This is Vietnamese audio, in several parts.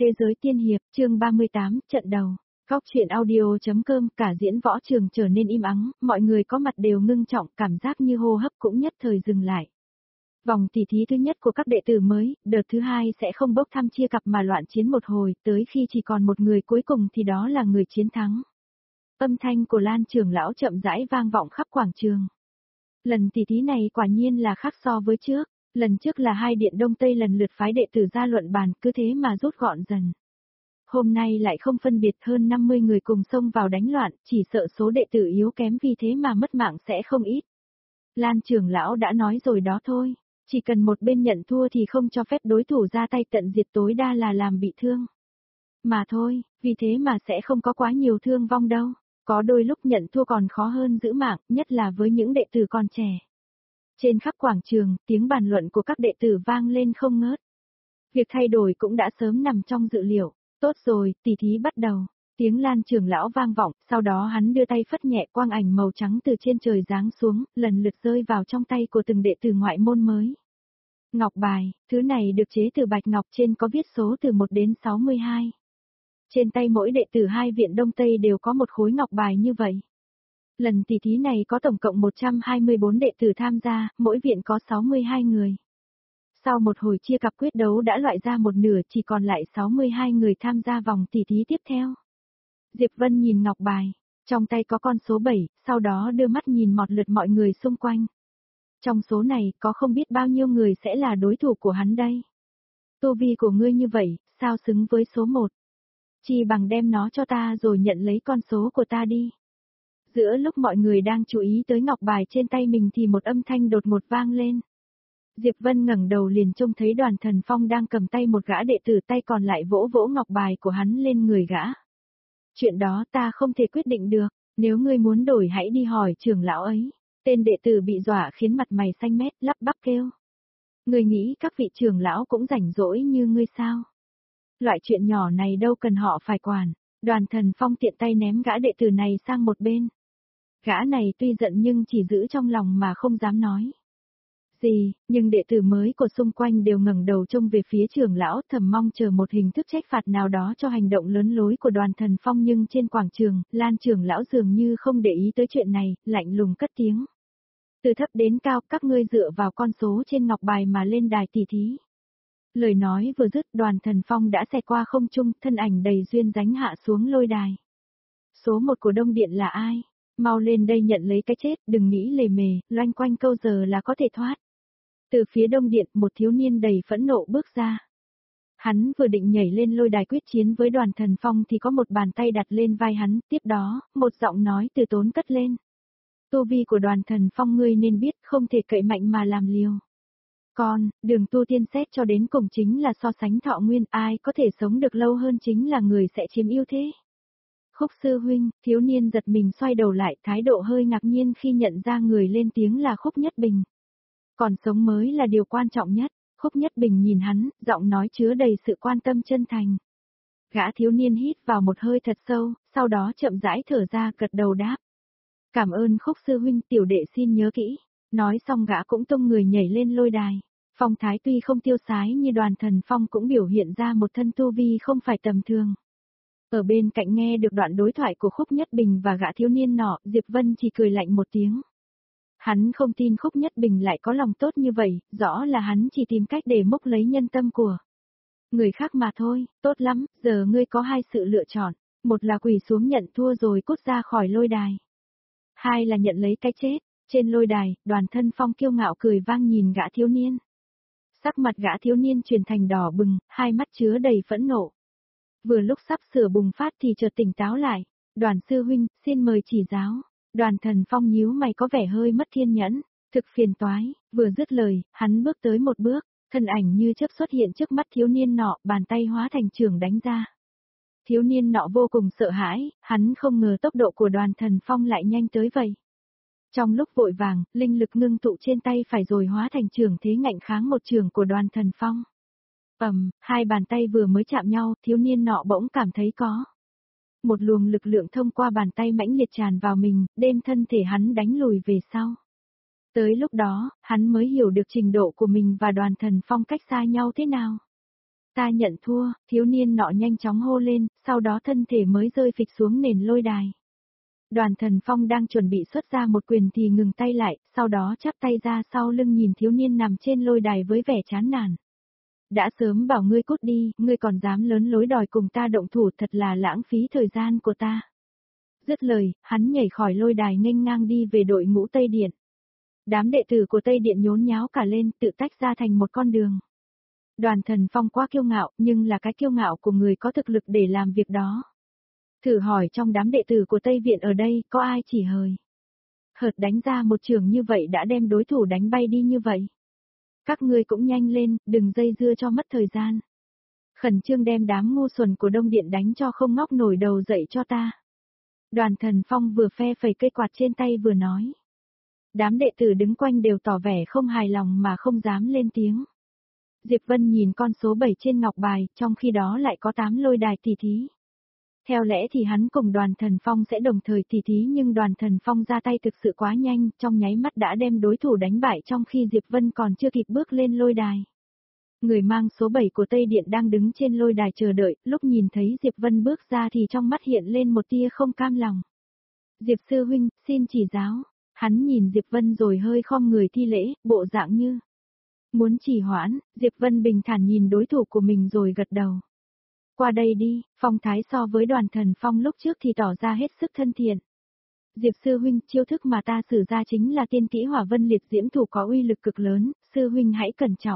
Thế giới tiên hiệp, chương 38, trận đầu. Góc truyện audio.com, cả diễn võ trường trở nên im ắng, mọi người có mặt đều ngưng trọng, cảm giác như hô hấp cũng nhất thời dừng lại. Vòng tỷ thí thứ nhất của các đệ tử mới, đợt thứ hai sẽ không bốc thăm chia cặp mà loạn chiến một hồi, tới khi chỉ còn một người cuối cùng thì đó là người chiến thắng. Âm thanh của Lan trưởng lão chậm rãi vang vọng khắp quảng trường. Lần tỷ thí này quả nhiên là khác so với trước. Lần trước là hai điện Đông Tây lần lượt phái đệ tử ra luận bàn, cứ thế mà rút gọn dần. Hôm nay lại không phân biệt, hơn 50 người cùng xông vào đánh loạn, chỉ sợ số đệ tử yếu kém vì thế mà mất mạng sẽ không ít. Lan trưởng lão đã nói rồi đó thôi, chỉ cần một bên nhận thua thì không cho phép đối thủ ra tay, tận diệt tối đa là làm bị thương. Mà thôi, vì thế mà sẽ không có quá nhiều thương vong đâu, có đôi lúc nhận thua còn khó hơn giữ mạng, nhất là với những đệ tử còn trẻ. Trên khắp quảng trường, tiếng bàn luận của các đệ tử vang lên không ngớt. Việc thay đổi cũng đã sớm nằm trong dự liệu. Tốt rồi, tỷ thí bắt đầu. Tiếng Lan trưởng lão vang vọng, sau đó hắn đưa tay phất nhẹ, quang ảnh màu trắng từ trên trời giáng xuống, lần lượt rơi vào trong tay của từng đệ tử ngoại môn mới. Ngọc bài, thứ này được chế từ bạch ngọc, trên có viết số từ 1 đến 62. Trên tay mỗi đệ tử hai viện Đông Tây đều có một khối ngọc bài như vậy. Lần tỷ thí này có tổng cộng 124 đệ tử tham gia, mỗi viện có 62 người. Sau một hồi chia cặp quyết đấu đã loại ra một nửa, chỉ còn lại 62 người tham gia vòng tỷ thí tiếp theo. Diệp Vân nhìn ngọc bài, trong tay có con số 7, sau đó đưa mắt nhìn một lượt mọi người xung quanh. Trong số này có không biết bao nhiêu người sẽ là đối thủ của hắn đây. Tu vi của ngươi như vậy, sao xứng với số 1? Chỉ bằng đem nó cho ta rồi nhận lấy con số của ta đi. Giữa lúc mọi người đang chú ý tới ngọc bài trên tay mình thì một âm thanh đột ngột vang lên. Diệp Vân ngẩng đầu liền trông thấy Đoàn Thần Phong đang cầm tay một gã đệ tử, tay còn lại vỗ vỗ ngọc bài của hắn lên người gã. Chuyện đó ta không thể quyết định được, nếu ngươi muốn đổi hãy đi hỏi trưởng lão ấy. Tên đệ tử bị dọa khiến mặt mày xanh mét, lắp bắp kêu. Ngươi nghĩ các vị trưởng lão cũng rảnh rỗi như ngươi sao? Loại chuyện nhỏ này đâu cần họ phải quản. Đoàn Thần Phong tiện tay ném gã đệ tử này sang một bên. Gã này tuy giận nhưng chỉ giữ trong lòng mà không dám nói gì, nhưng đệ tử mới của xung quanh đều ngẩng đầu trông về phía trưởng lão, thầm mong chờ một hình thức trách phạt nào đó cho hành động lớn lối của Đoàn Thần Phong, nhưng trên quảng trường, Lan trưởng lão dường như không để ý tới chuyện này, lạnh lùng cất tiếng. Từ thấp đến cao, các ngươi dựa vào con số trên ngọc bài mà lên đài tỷ thí. Lời nói vừa dứt, Đoàn Thần Phong đã xẹt qua không trung, thân ảnh đầy duyên dáng hạ xuống lôi đài. Số 1 của Đông Điện là ai? Mau lên đây nhận lấy cái chết, đừng nghĩ lề mề, loanh quanh câu giờ là có thể thoát. Từ phía Đông Điện, một thiếu niên đầy phẫn nộ bước ra. Hắn vừa định nhảy lên lôi đài quyết chiến với Đoàn Thần Phong thì có một bàn tay đặt lên vai hắn, tiếp đó, một giọng nói từ tốn cất lên. Tu vi của Đoàn Thần Phong ngươi nên biết, không thể cậy mạnh mà làm liều. Còn, đường tu tiên xét cho đến cùng chính là so sánh thọ nguyên, ai có thể sống được lâu hơn chính là người sẽ chiếm ưu thế. Khúc sư huynh, thiếu niên giật mình xoay đầu lại, thái độ hơi ngạc nhiên khi nhận ra người lên tiếng là Khúc Nhất Bình. Còn sống mới là điều quan trọng nhất. Khúc Nhất Bình nhìn hắn, giọng nói chứa đầy sự quan tâm chân thành. Gã thiếu niên hít vào một hơi thật sâu, sau đó chậm rãi thở ra, gật đầu đáp. Cảm ơn Khúc sư huynh, tiểu đệ xin nhớ kỹ. Nói xong gã cũng tung người nhảy lên lôi đài. Phong thái tuy không tiêu sái như Đoàn Thần Phong cũng biểu hiện ra một thân tu vi không phải tầm thường. Ở bên cạnh nghe được đoạn đối thoại của Khúc Nhất Bình và gã thiếu niên nọ, Diệp Vân chỉ cười lạnh một tiếng. Hắn không tin Khúc Nhất Bình lại có lòng tốt như vậy, rõ là hắn chỉ tìm cách để mốc lấy nhân tâm của người khác mà thôi. Tốt lắm, giờ ngươi có hai sự lựa chọn, một là quỳ xuống nhận thua rồi cút ra khỏi lôi đài. Hai là nhận lấy cái chết. Trên lôi đài, Đoàn Thân Phong kiêu ngạo cười vang nhìn gã thiếu niên. Sắc mặt gã thiếu niên chuyển thành đỏ bừng, hai mắt chứa đầy phẫn nộ. Vừa lúc sắp sửa bùng phát thì chợt tỉnh táo lại. Đoàn sư huynh, xin mời chỉ giáo. Đoàn Thần Phong nhíu mày có vẻ hơi mất kiên nhẫn, thực phiền toái, vừa dứt lời, hắn bước tới một bước, thân ảnh như chớp xuất hiện trước mắt thiếu niên nọ, bàn tay hóa thành chưởng đánh ra. Thiếu niên nọ vô cùng sợ hãi, hắn không ngờ tốc độ của Đoàn Thần Phong lại nhanh tới vậy. Trong lúc vội vàng, linh lực ngưng tụ trên tay phải rồi hóa thành chưởng thế ngạnh kháng một chưởng của Đoàn Thần Phong. Hai bàn tay vừa mới chạm nhau, thiếu niên nọ bỗng cảm thấy có một luồng lực lượng thông qua bàn tay mãnh liệt tràn vào mình, đem thân thể hắn đánh lùi về sau. Tới lúc đó, hắn mới hiểu được trình độ của mình và Đoàn Thần Phong cách xa nhau thế nào. Ta nhận thua, thiếu niên nọ nhanh chóng hô lên, sau đó thân thể mới rơi phịch xuống nền lôi đài. Đoàn Thần Phong đang chuẩn bị xuất ra một quyền thì ngừng tay lại, sau đó chắp tay ra sau lưng nhìn thiếu niên nằm trên lôi đài với vẻ chán nản. Đã sớm bảo ngươi cút đi, ngươi còn dám lớn lối đòi cùng ta động thủ, thật là lãng phí thời gian của ta. Dứt lời, hắn nhảy khỏi lôi đài nghênh ngang đi về đội ngũ Tây Điện. Đám đệ tử của Tây Điện nhốn nháo cả lên, tự tách ra thành một con đường. Đoàn Thần Phong quá kiêu ngạo, nhưng là cái kiêu ngạo của người có thực lực để làm việc đó. Thử hỏi trong đám đệ tử của Tây Viện ở đây, có ai chỉ hời hợt đánh ra một trường như vậy đã đem đối thủ đánh bay đi như vậy. Các ngươi cũng nhanh lên, đừng dây dưa cho mất thời gian. Khẩn trương đem đám ngu xuẩn của Đông Điện đánh cho không ngóc nổi đầu dậy cho ta. Đoàn Thần Phong vừa phe phẩy cây quạt trên tay vừa nói. Đám đệ tử đứng quanh đều tỏ vẻ không hài lòng mà không dám lên tiếng. Diệp Vân nhìn con số 7 trên ngọc bài, trong khi đó lại có 8 lôi đài tỷ thí. Theo lẽ thì hắn cùng Đoàn Thần Phong sẽ đồng thời tỷ thí, nhưng Đoàn Thần Phong ra tay thực sự quá nhanh, trong nháy mắt đã đem đối thủ đánh bại trong khi Diệp Vân còn chưa kịp bước lên lôi đài. Người mang số 7 của Tây Điện đang đứng trên lôi đài chờ đợi, lúc nhìn thấy Diệp Vân bước ra thì trong mắt hiện lên một tia không cam lòng. Diệp sư huynh, xin chỉ giáo. Hắn nhìn Diệp Vân rồi hơi khom người thi lễ, bộ dạng như muốn trì hoãn. Diệp Vân bình thản nhìn đối thủ của mình rồi gật đầu. Qua đây đi, phong thái so với Đoàn Thần Phong lúc trước thì tỏ ra hết sức thân thiện. Diệp sư huynh, chiêu thức mà ta sử ra chính là tiên kỹ Hỏa Vân Liệt Diễm Thủ, có uy lực cực lớn, sư huynh hãy cẩn trọng.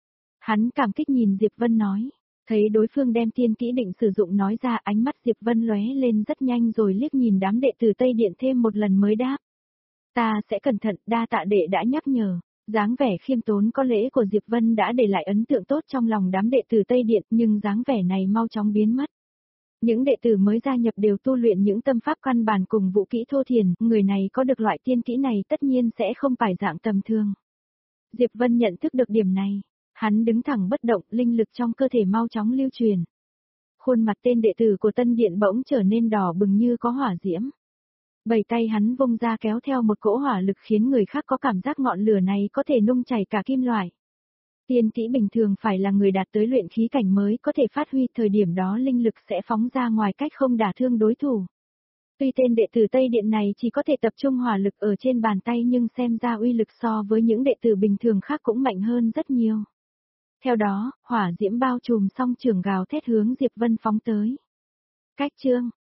Hắn cảm kích nhìn Diệp Vân nói. Thấy đối phương đem tiên kỹ định sử dụng nói ra, ánh mắt Diệp Vân lóe lên rất nhanh rồi liếc nhìn đám đệ tử Tây Điện thêm một lần mới đáp. Ta sẽ cẩn thận, đa tạ đệ đã nhắc nhở. Dáng vẻ khiêm tốn có lễ của Diệp Vân đã để lại ấn tượng tốt trong lòng đám đệ tử Tây Điện, nhưng dáng vẻ này mau chóng biến mất. Những đệ tử mới gia nhập đều tu luyện những tâm pháp căn bản cùng vũ kỹ thô thiển, người này có được loại tiên kỹ này tất nhiên sẽ không phải dạng tầm thường. Diệp Vân nhận thức được điểm này, hắn đứng thẳng bất động, linh lực trong cơ thể mau chóng lưu truyền. Khuôn mặt tên đệ tử của Tân Điện bỗng trở nên đỏ bừng như có hỏa diễm. Bảy tay hắn vung ra kéo theo một cỗ hỏa lực khiến người khác có cảm giác ngọn lửa này có thể nung chảy cả kim loại. Tiên kỹ bình thường phải là người đạt tới luyện khí cảnh mới có thể phát huy, thời điểm đó linh lực sẽ phóng ra ngoài cách không đả thương đối thủ. Tuy tên đệ tử Tây Điện này chỉ có thể tập trung hỏa lực ở trên bàn tay nhưng xem ra uy lực so với những đệ tử bình thường khác cũng mạnh hơn rất nhiều. Theo đó, hỏa diễm bao trùm song trường gào thét hướng Diệp Vân phóng tới. Cách chương